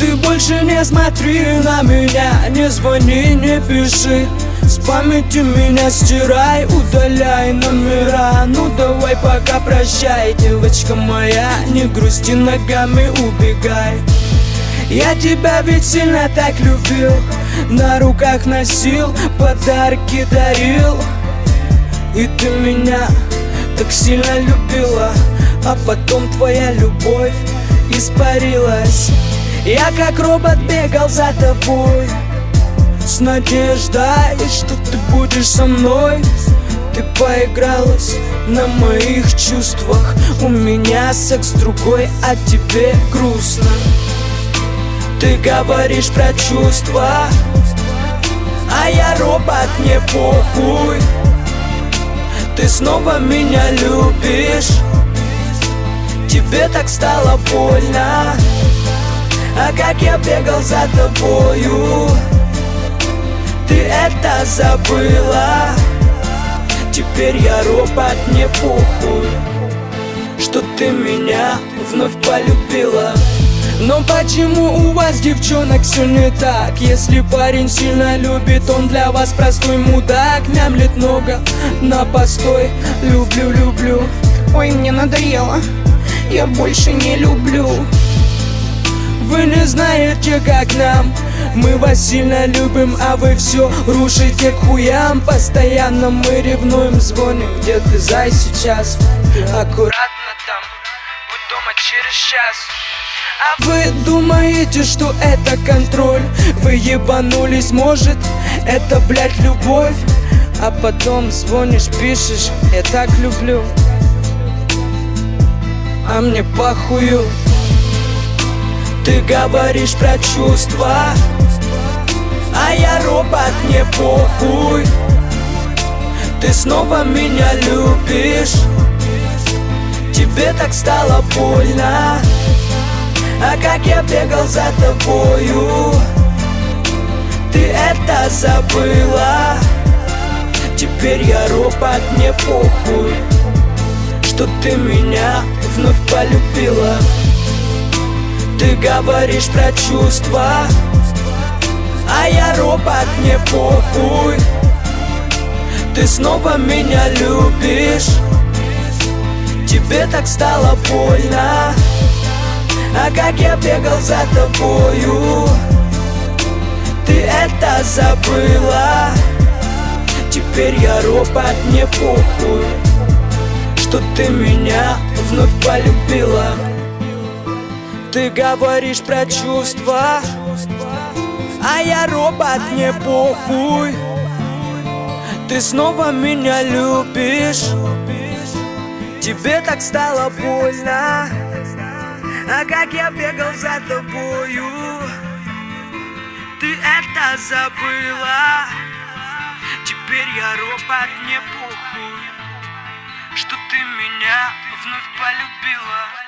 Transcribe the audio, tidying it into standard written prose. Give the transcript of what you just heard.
Ты больше не смотри на меня, не звони, не пиши. С памяти меня стирай, удаляй номера. Ну давай пока прощай, девочка моя, не грусти, ногами убегай. Я тебя ведь сильно так любил, на руках носил, подарки дарил. И ты меня так сильно любила, а потом твоя любовь испарилась. Я как робот бегал за тобой, с надеждой, что ты будешь со мной. Ты поигралась на моих чувствах, у меня секс другой, а тебе грустно. Ты говоришь про чувства, а я робот, не похуй. Ты снова меня любишь, тебе так стало больно. А как я бегал за тобою, ты это забыла. Теперь я робот, не похуй, что ты меня вновь полюбила. Но почему у вас, девчонок, все не так? Если парень сильно любит, он для вас простой мудак. Мямлит много на постой, люблю, люблю. Ой, мне надоело, я больше не люблю. Вы не знаете, как нам, мы вас сильно любим, а вы все рушите к хуям. Постоянно мы ревнуем, звоним, где ты, зай, сейчас? Аккуратно там, будь дома через час. А вы думаете, что это контроль? Вы ебанулись, может, это, блядь, любовь? А потом звонишь, пишешь, я так люблю, а мне похую. Ты говоришь про чувства, а я робот, не похуй. Ты снова меня любишь, тебе так стало больно. А как я бегал за тобою, ты это забыла. Теперь я робот, не похуй, что ты меня вновь полюбила. Ты говоришь про чувства, а я робот, не похуй. Ты снова меня любишь, тебе так стало больно. А как я бегал за тобою, ты это забыла. Теперь я робот, не похуй, что ты меня вновь полюбила. Ты говоришь про чувства, а я робот, не похуй. Ты снова меня любишь, тебе так стало больно. А как я бегал за тобою, ты это забыла. Теперь я робот, не похуй, что ты меня вновь полюбила.